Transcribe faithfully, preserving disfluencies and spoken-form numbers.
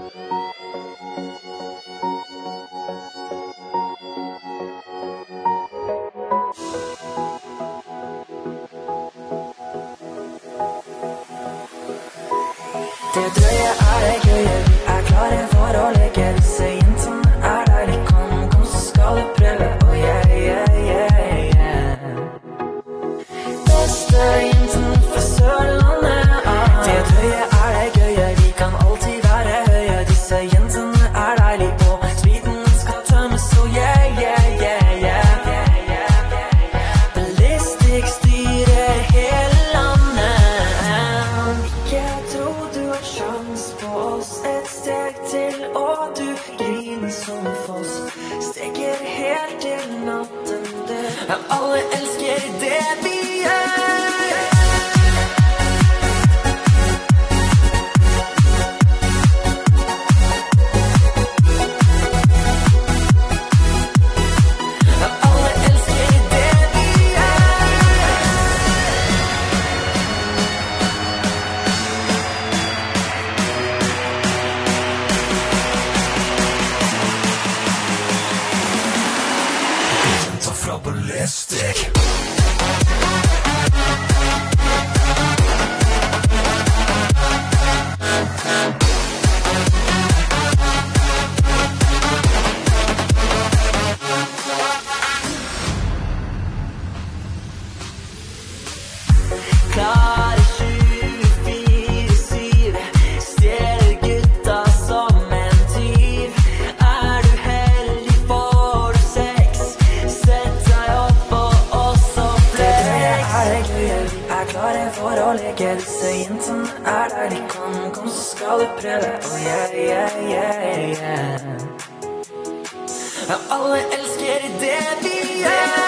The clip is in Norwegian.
Det drøye er det gøye, vi er klare for å leke. Disse jentene er deilig, kom, kom så skal du prøve. Oh yeah, yeah, yeah, yeah. Beste jentene fra Sørlandet, ah. Det drøye er det gøye, vi kan alltid være høye. Disse jentene er deilig, og spriten skal tømmes. Oh yeah, yeah, yeah, yeah, yeah, yeah. Ballistic styrer hele landet. Ikke tro du har sjans på oss. Et steg til, og du griner som en foss. Steker helt til natten dør. Ja, alle elsker det vi gjør. Ja, alle elsker det vi gjør. Ta fra ballistic. Klare tjuefire syv, stjeler gutta som en tyv. Er du heldig får du sex, sett deg opp og også flex. Det er det gøye, vi er klare for å leke. Disse jentene er deilig, kom, kom så skal du prøve. Oh yeah, yeah, yeah, yeah. Ja, alle elsker det vi gjør.